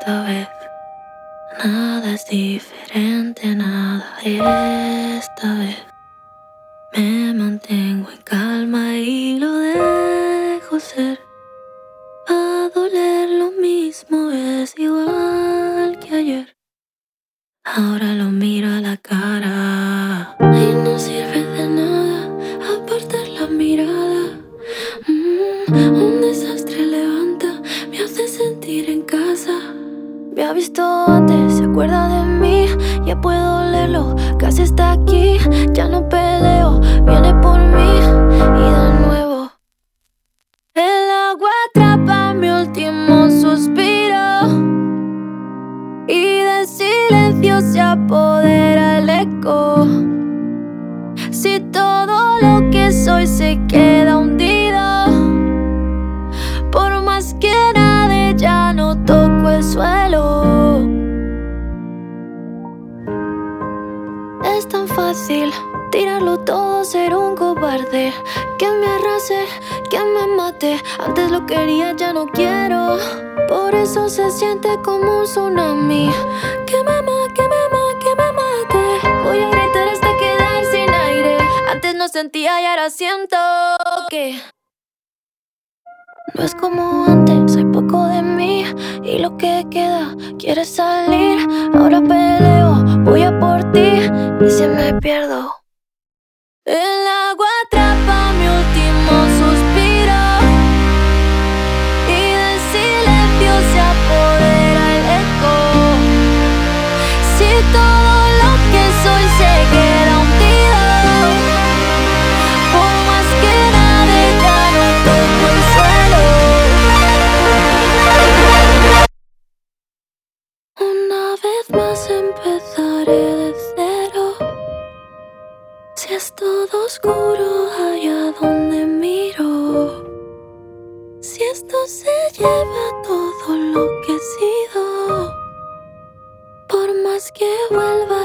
esta vez. Nada es diferente, nada esta vez. Me mantengo en calma y lo dejo ser. Va a doler lo mismo, es igual que ayer. Ahora lo miro a la cara y no sirve de nada apartar la mirada. Un desastre levanta, me hace sentir en casa. Me ha visto antes, se acuerda de mí, ya puedo leerlo, casi está aquí. Ya no peleo, viene por mí y de nuevo. El agua atrapa mi último suspiro y del silencio se apodera el eco. Si todo lo que soy se queda hundido, por más que nade ya no toco el suelo. Es tan fácil tirarlo todo, ser un cobarde. Que me arrase, que me mate. Antes lo quería, ya no quiero. Por eso se siente como un tsunami. Que me mate. Voy a gritar hasta quedar sin aire. Antes no sentía y ahora siento que no es como antes, hay poco de mí y lo que queda quiere salir. Ahora peleo, voy a por ti y si me pierdo. El agua atrapa mi último suspiro y del silencio se apodera el eco. Si todo lo que soy se queda hundido, por más que nade ya no toco el suelo. Una vez más empezaré de cero. Si es todo oscuro allá donde miro, si esto se lleva todo lo que he sido, por más que vuelva